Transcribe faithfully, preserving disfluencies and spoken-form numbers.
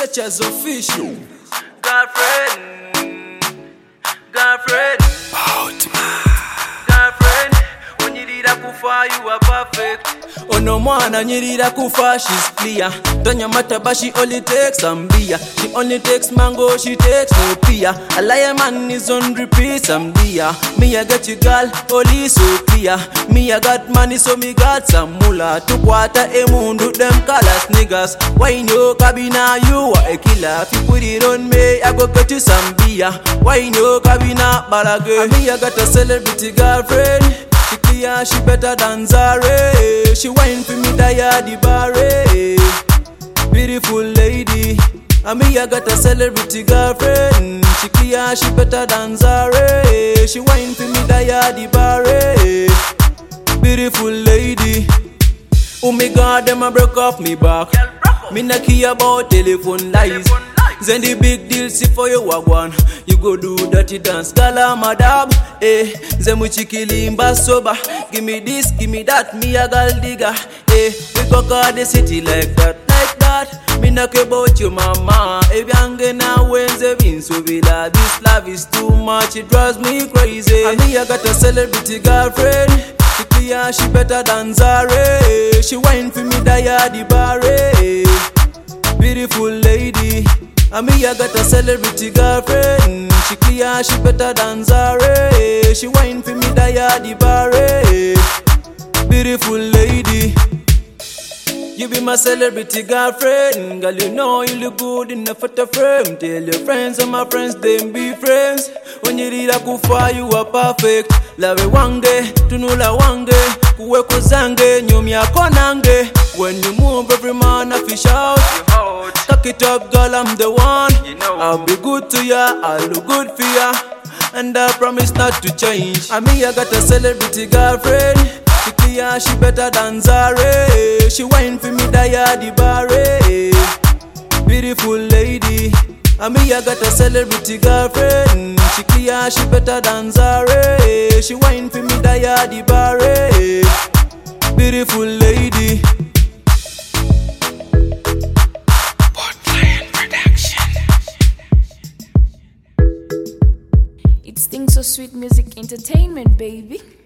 Sketchers official. Girlfriend, girlfriend, Boatman. girlfriend. When you did a kufa, you are perfect. Ono mwana nyirira kufa, she's clear. Tonya mataba, she only takes some beer. She only takes mango, she takes no peer. A liar man is on repeat, some dear. Me I get you girl, only so clear. Me I got money, so me got some mula. To quarter a mundu, them colors niggas. Why no cabina, you are a killer. If you put it on me, I go get you some beer. Why no cabina, balage. Me I got a celebrity girlfriend. She clear, she better than Zare. She wine for me, die the barre. Beautiful lady, and me I got a celebrity girlfriend. She clear, she better than Zare. She wine for me, die the barre. Beautiful lady. Oh my God, them a broke off me back. Me not care about telephone lies. Then the big deal, see for you wagwan. You go do dirty dance, kala madam. Eh, zemu chikilimba soba. Give me this, give me that, me a gal digger. Eh, we go call the city like that, like that. Me not care about you, mama. Eh, biange na wenze vinso villa. This love is too much, it drives me crazy. And me I got a celebrity girlfriend. She clear, she better than Zare. She wine for me, die the barre. Beautiful lady. And me I got a celebrity girlfriend. She clear, she better than Zare. She wine for me, die the barre. Beautiful lady. You be my celebrity girlfriend. Girl, you know you look good in a photo frame. Tell your friends and my friends, them be friends. When you did a kufa, you are perfect. Love wange, tunula wange. Kuwe kuzange, nyumi yako nange. When you move, every man a fish out. Tuck it up, girl, I'm the one. You know. I'll be good to ya, I'll look good for ya. And I promise not to change. And me, I got a celebrity girlfriend. She clear, she better than Zare. She wine for me, die the barre. Beautiful lady. And me, I got a celebrity girlfriend. She clear, she better than Zare. She wine for me, die the barre. Beautiful lady. It's Things So Sweet Music Entertainment, baby.